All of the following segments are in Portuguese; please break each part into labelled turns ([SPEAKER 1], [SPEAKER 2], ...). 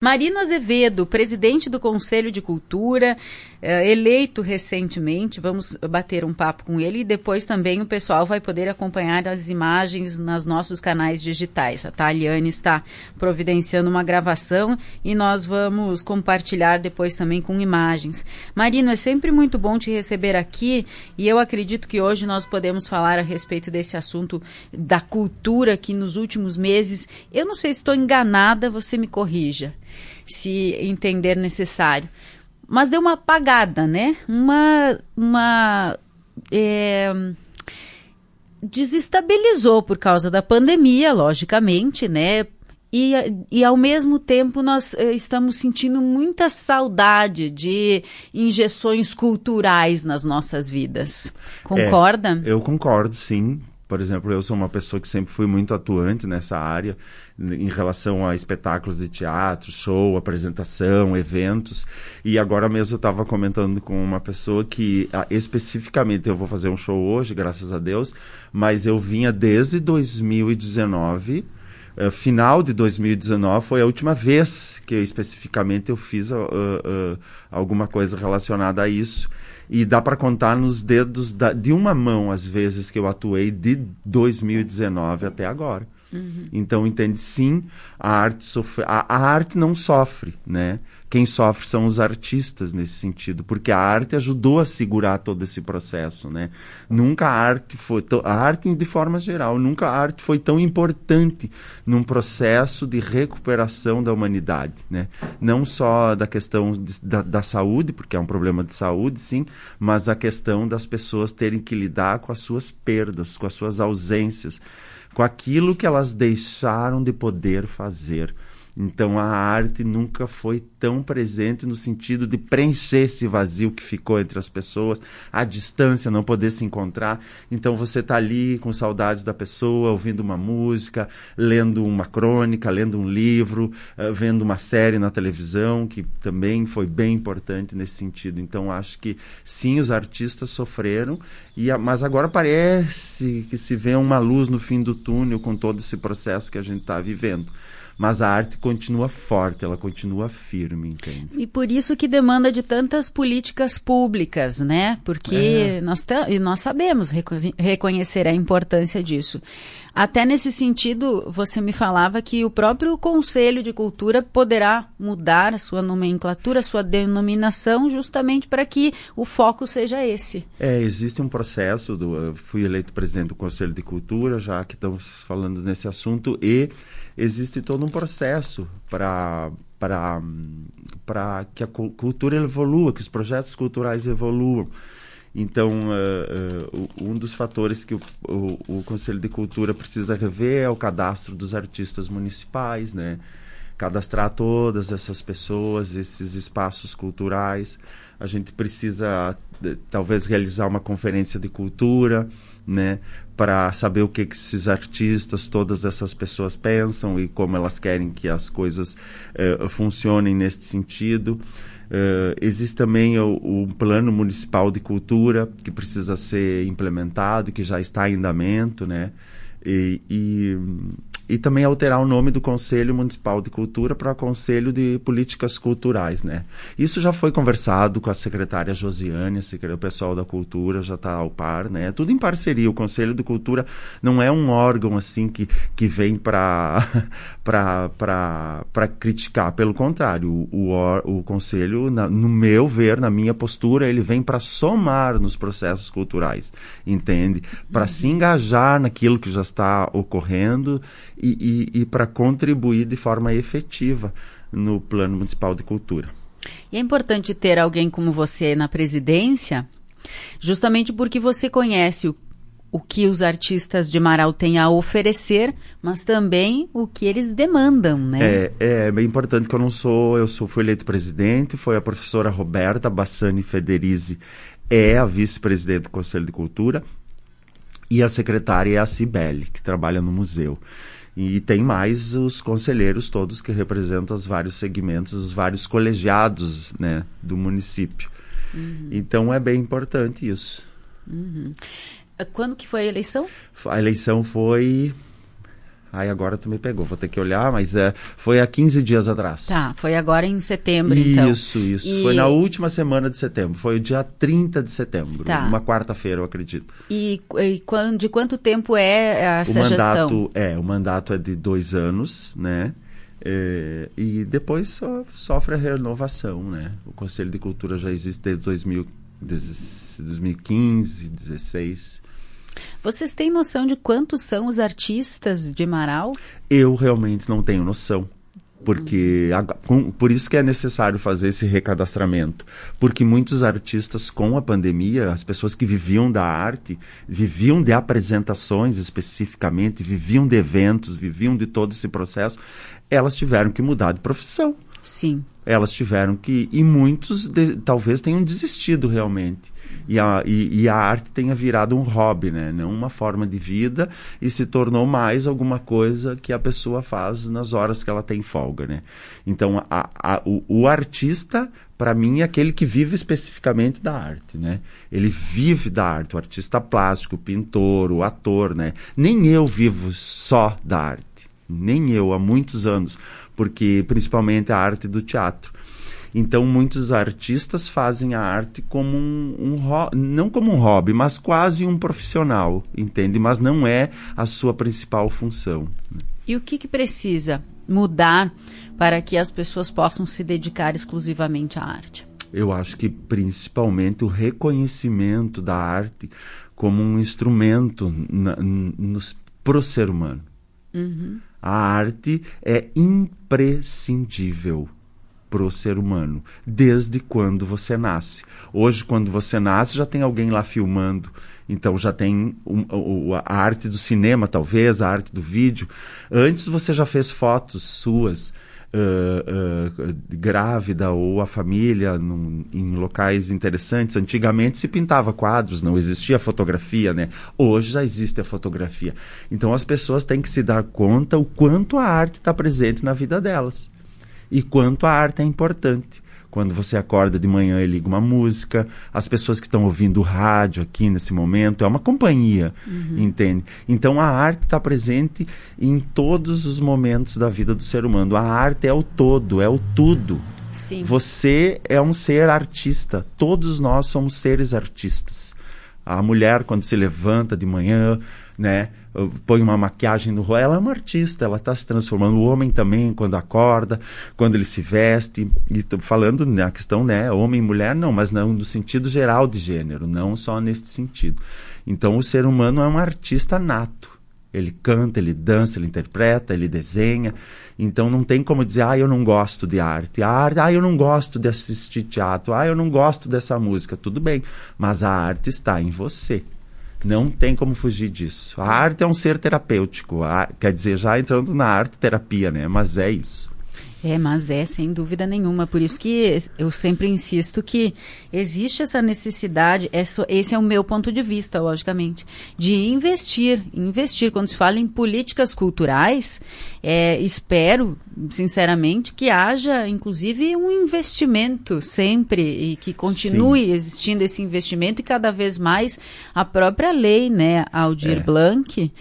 [SPEAKER 1] Marino Azevedo, presidente do Conselho de Cultura, eleito recentemente. Vamos bater um papo com ele e depois também o pessoal vai poder acompanhar as imagens nos nossos canais digitais. A Taliane está providenciando uma gravação e nós vamos compartilhar depois também com imagens. Marino, é sempre muito bom te receber aqui e eu acredito que hoje nós podemos falar a respeito desse assunto da cultura que nos últimos meses, eu não sei se estou enganada, você me corrija, se entender necessário, mas deu uma apagada, né? Desestabilizou por causa da pandemia, logicamente, né? E ao mesmo tempo nós estamos sentindo muita saudade de injeções culturais nas nossas vidas. Concorda?
[SPEAKER 2] Eu concordo, sim. Por exemplo, eu sou uma pessoa que sempre fui muito atuante nessa área em relação a espetáculos de teatro, show, apresentação, eventos. E agora mesmo eu estava comentando com uma pessoa que especificamente eu vou fazer um show hoje, graças a Deus, mas eu vinha desde 2019, final de 2019 foi a última vez que especificamente eu fiz alguma coisa relacionada a isso. E dá para contar nos dedos de uma mão as vezes que eu atuei de 2019 até agora. Uhum. Então, entende? Sim, a arte a arte não sofre, né? Quem sofre são os artistas nesse sentido, porque a arte ajudou a segurar todo esse processo, né? Nunca a arte a arte de forma geral, nunca a arte foi tão importante num processo de recuperação da humanidade, né? Não só da questão da saúde, porque é um problema de saúde, sim, mas a questão das pessoas terem que lidar com as suas perdas, com as suas ausências, com aquilo que elas deixaram de poder fazer. Então a arte nunca foi tão presente no sentido de preencher esse vazio que ficou entre as pessoas, a distância, não poder se encontrar. Então você está ali com saudades da pessoa, ouvindo uma música, lendo uma crônica, lendo um livro, vendo uma série na televisão, que também foi bem importante nesse sentido. Então acho que sim, os artistas sofreram, mas agora parece que se vê uma luz no fim do túnel com todo esse processo que a gente está vivendo. Mas a arte continua forte, ela continua firme, entende? E
[SPEAKER 1] por isso que demanda de tantas políticas públicas, né? Porque nós sabemos reconhecer a importância disso. Até nesse sentido, você me falava que o próprio Conselho de Cultura poderá mudar a sua nomenclatura, a sua denominação, justamente para que o foco seja esse.
[SPEAKER 2] Existe um processo, eu fui eleito presidente do Conselho de Cultura, já que estamos falando nesse assunto, e existe todo um processo para que a cultura evolua, que os projetos culturais evoluam. Então, um dos fatores que o Conselho de Cultura precisa rever é o cadastro dos artistas municipais, né? Cadastrar todas essas pessoas, esses espaços culturais. A gente precisa, talvez, realizar uma conferência de cultura, né? Para saber o que esses artistas, todas essas pessoas pensam e como elas querem que as coisas funcionem nesse sentido. Existe também o plano municipal de cultura que precisa ser implementado, que já está em andamento, né? E também alterar o nome do Conselho Municipal de Cultura para Conselho de Políticas Culturais, né? Isso já foi conversado com a secretária Josiane, o pessoal da cultura já está ao par, né? É tudo em parceria. O Conselho de Cultura não é um órgão assim que vem para criticar. Pelo contrário, o Conselho, no meu ver, na minha postura, ele vem para somar nos processos culturais, entende? Para se engajar naquilo que já está ocorrendo e para contribuir de forma efetiva no Plano Municipal de Cultura.
[SPEAKER 1] E é importante ter alguém como você na presidência, justamente porque você conhece o que os artistas de Marau têm a oferecer, mas também o que eles demandam, né?
[SPEAKER 2] É bem importante que fui eleito presidente, foi a professora Roberta Bassani Federizi, a vice-presidente do Conselho de Cultura, e a secretária é a Cibele, que trabalha no museu. E tem mais os conselheiros todos que representam os vários segmentos, os vários colegiados, né, do município. Uhum. Então é bem importante isso.
[SPEAKER 1] Uhum. Quando que foi a eleição?
[SPEAKER 2] A eleição foi Aí agora tu me pegou, vou ter que olhar, mas foi há 15 dias atrás.
[SPEAKER 1] Tá, foi agora em setembro, então.
[SPEAKER 2] Isso. Foi na última semana de setembro, foi o dia 30 de setembro, uma quarta-feira, eu acredito.
[SPEAKER 1] E de quanto tempo é essa gestão?
[SPEAKER 2] O mandato é de 2 anos, né? E depois sofre a renovação, né? O Conselho de Cultura já existe desde 2015, 2016.
[SPEAKER 1] Vocês têm noção de quantos são os artistas de Marau?
[SPEAKER 2] Eu realmente não tenho noção. Porque por isso que é necessário fazer esse recadastramento. Porque muitos artistas, com a pandemia, as pessoas que viviam da arte, viviam de apresentações especificamente, viviam de eventos, viviam de todo esse processo, elas tiveram que mudar de profissão.
[SPEAKER 1] Sim.
[SPEAKER 2] Elas tiveram que... E muitos talvez tenham desistido realmente. E a arte tenha virado um hobby, né? Não uma forma de vida, e se tornou mais alguma coisa que a pessoa faz nas horas que ela tem folga, né? Então, o artista, para mim, é aquele que vive especificamente da arte, né? Ele vive da arte, o artista plástico, o pintor, o ator, né? Nem eu vivo só da arte, nem eu, há muitos anos, porque principalmente a arte do teatro. Então, muitos artistas fazem a arte como não como um hobby, mas quase um profissional, entende? Mas não é a sua principal função.
[SPEAKER 1] E o que precisa mudar para que as pessoas possam se dedicar exclusivamente à arte?
[SPEAKER 2] Eu acho que principalmente o reconhecimento da arte como um instrumento para o ser humano.
[SPEAKER 1] Uhum.
[SPEAKER 2] A arte é imprescindível para o ser humano, desde quando você nasce. Hoje, quando você nasce, já tem alguém lá filmando, então já tem a arte do cinema, talvez, a arte do vídeo. Antes você já fez fotos suas, grávida ou a família, em locais interessantes. Antigamente se pintava quadros, não existia fotografia, né? Hoje já existe a fotografia. Então as pessoas têm que se dar conta o quanto a arte está presente na vida delas. E quanto a arte é importante. Quando você acorda de manhã e liga uma música, as pessoas que estão ouvindo o rádio aqui nesse momento, é uma companhia, entende? Então a arte está presente em todos os momentos da vida do ser humano. A arte é o todo, é o tudo.
[SPEAKER 1] Sim.
[SPEAKER 2] Você é um ser artista, todos nós somos seres artistas. A mulher, quando se levanta de manhã, né, põe uma maquiagem no rosto, ela é uma artista, ela está se transformando. O homem também, quando acorda, quando ele se veste, e estou falando na questão, né, homem e mulher, não, mas não no sentido geral de gênero, não só neste sentido. Então o ser humano é um artista nato. Ele canta, ele dança, ele interpreta, ele desenha. Então não tem como dizer, eu não gosto de arte. Eu não gosto de assistir teatro. Eu não gosto dessa música. Tudo bem, mas a arte está em você. Não tem como fugir disso. A arte é um ser terapêutico. Quer dizer, já entrando na arte terapia, né? Mas é isso.
[SPEAKER 1] Mas sem dúvida nenhuma. Por isso que eu sempre insisto que existe essa necessidade, esse é o meu ponto de vista, logicamente, de investir. Quando se fala em políticas culturais, espero, sinceramente, que haja, inclusive, um investimento sempre e que continue existindo esse investimento e cada vez mais a própria lei, né, Aldir Blanc,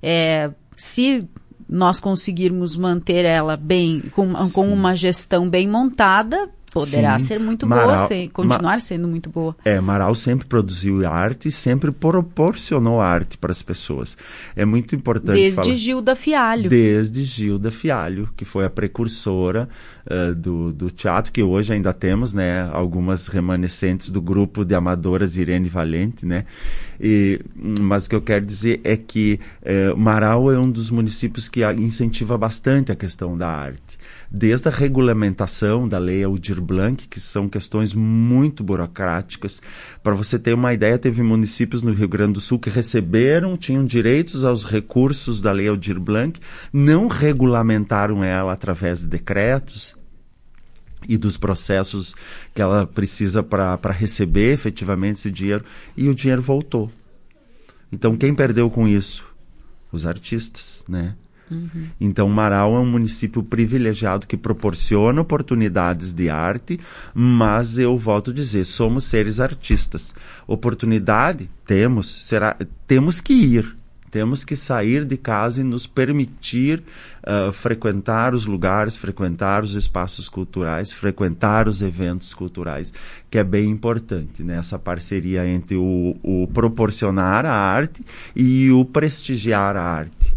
[SPEAKER 1] se nós conseguirmos manter ela bem, com uma gestão bem montada, poderá ser muito boa, continuar sendo muito boa.
[SPEAKER 2] Marau sempre produziu arte e sempre proporcionou arte para as pessoas. É muito importante
[SPEAKER 1] Desde Gilda Fialho.
[SPEAKER 2] Desde Gilda Fialho, que foi a precursora do teatro, que hoje ainda temos, né, algumas remanescentes do grupo de amadoras Irene Valente, né? Mas o que eu quero dizer é que Marau é um dos municípios que incentiva bastante a questão da arte. Desde a regulamentação da lei Aldir Blanc, que são questões muito burocráticas. Para você ter uma ideia, teve municípios no Rio Grande do Sul que tinham direitos aos recursos da lei Aldir Blanc, não regulamentaram ela através de decretos e dos processos que ela precisa para receber efetivamente esse dinheiro, e o dinheiro voltou. Então, quem perdeu com isso? Os artistas, né? Então, Marau é um município privilegiado que proporciona oportunidades de arte, mas eu volto a dizer, somos seres artistas. Oportunidade? Temos que ir. Temos que sair de casa e nos permitir frequentar os lugares, frequentar os espaços culturais, frequentar os eventos culturais, que é bem importante, né? Essa parceria entre o proporcionar a arte e o prestigiar a arte.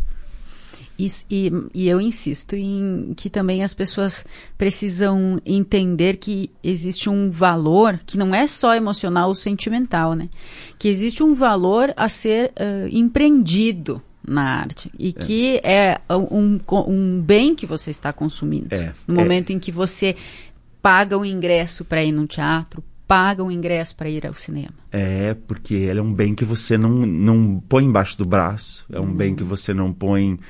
[SPEAKER 1] E eu insisto em que também as pessoas precisam entender que existe um valor que não é só emocional ou sentimental, né? Que existe um valor a ser empreendido na arte e que é um bem que você está consumindo. No momento em que você paga o ingresso para ir no teatro, paga o ingresso para ir ao cinema.
[SPEAKER 2] Porque ele é um bem que você não põe embaixo do braço, é um bem que você não põe,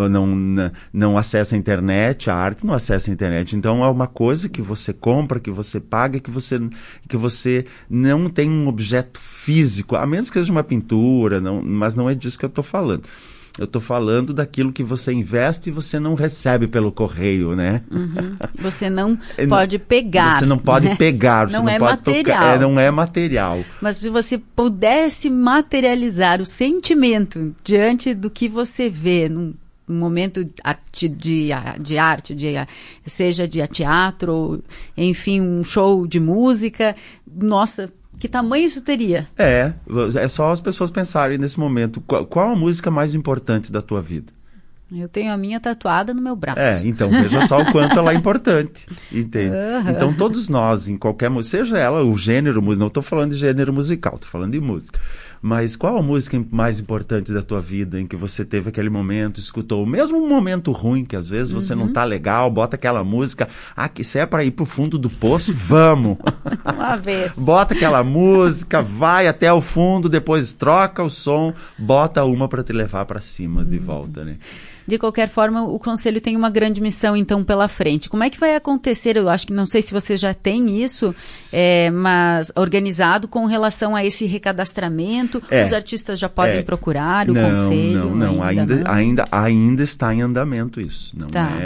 [SPEAKER 2] não acessa a internet, a arte não acessa a internet, então é uma coisa que você compra, que você paga, que você não tem um objeto físico, a menos que seja uma pintura, mas não é disso que eu estou falando. Eu estou falando daquilo que você investe e você não recebe pelo correio, né?
[SPEAKER 1] Uhum. Você não pode pegar.
[SPEAKER 2] Você não pode pegar, você não pode
[SPEAKER 1] material.
[SPEAKER 2] Tocar. Não é material.
[SPEAKER 1] Mas se você pudesse materializar o sentimento diante do que você vê num momento de arte, seja de teatro, enfim, um show de música, nossa... Que tamanho isso teria? É
[SPEAKER 2] só as pessoas pensarem nesse momento. Qual a música mais importante da tua vida?
[SPEAKER 1] Eu tenho a minha tatuada no meu braço.
[SPEAKER 2] Então veja só o quanto ela é importante, entende? Então todos nós, em qualquer música, seja ela o gênero musical, não estou falando de gênero musical, estou falando de música. Mas qual a música mais importante da tua vida em que você teve aquele momento, escutou, mesmo um momento ruim, que às vezes você não tá legal, bota aquela música, que se é para ir pro fundo do poço, vamos!
[SPEAKER 1] Uma vez.
[SPEAKER 2] Bota aquela música, vai até o fundo, depois troca o som, bota uma para te levar para cima de volta, né?
[SPEAKER 1] De qualquer forma, o Conselho tem uma grande missão, então, pela frente. Como é que vai acontecer? Eu acho que, não sei se você já tem isso, mas organizado com relação a esse recadastramento, os artistas já podem procurar o Conselho?
[SPEAKER 2] Não, ainda está em andamento isso.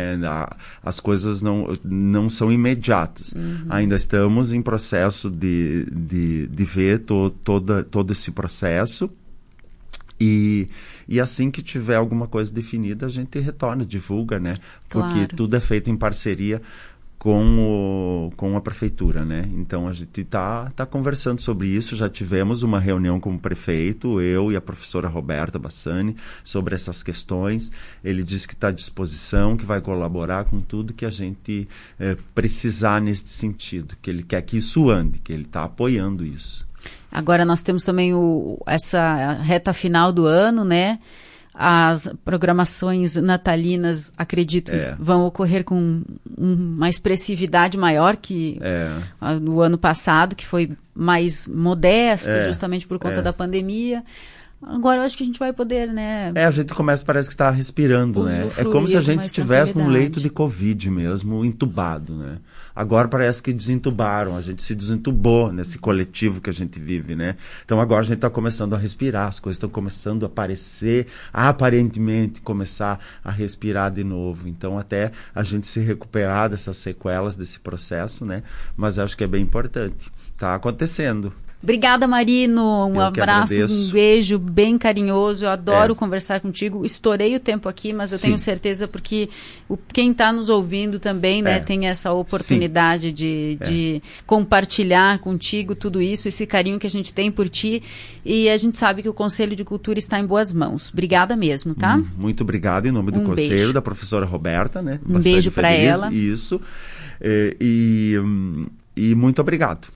[SPEAKER 2] As coisas não são imediatas. Ainda estamos em processo de ver todo esse processo. E assim que tiver alguma coisa definida, a gente retorna, divulga, né? Porque tudo é feito em parceria com a prefeitura, né? Então a gente tá conversando sobre isso, já tivemos uma reunião com o prefeito, eu e a professora Roberta Bassani, sobre essas questões. Ele disse que está à disposição, que vai colaborar com tudo que a gente precisar nesse sentido, que ele quer que isso ande, que ele está apoiando isso.
[SPEAKER 1] Agora nós temos também essa reta final do ano, né? As programações natalinas, acredito, vão ocorrer com uma expressividade maior que no ano passado, que foi mais modesto, justamente por conta da pandemia. Agora eu acho que a gente vai poder, né?
[SPEAKER 2] A gente parece que está respirando, né? É como se a gente estivesse num leito de Covid mesmo, entubado, né? Agora parece que desentubaram, a gente se desentubou nesse coletivo que a gente vive, né? Então agora a gente está começando a respirar, as coisas estão começando a aparecer, aparentemente começar a respirar de novo. Então até a gente se recuperar dessas sequelas desse processo, né? Mas acho que é bem importante. Está acontecendo.
[SPEAKER 1] Obrigada, Marino. Um abraço, um beijo bem carinhoso. Eu adoro conversar contigo. Estourei o tempo aqui, mas eu tenho certeza porque quem está nos ouvindo também, né, tem essa oportunidade de compartilhar contigo tudo isso, esse carinho que a gente tem por ti. E a gente sabe que o Conselho de Cultura está em boas mãos. Obrigada mesmo, tá?
[SPEAKER 2] Muito obrigado em nome do Conselho, beijo. Da professora Roberta, né?
[SPEAKER 1] Um beijo para ela.
[SPEAKER 2] Isso. E muito obrigado.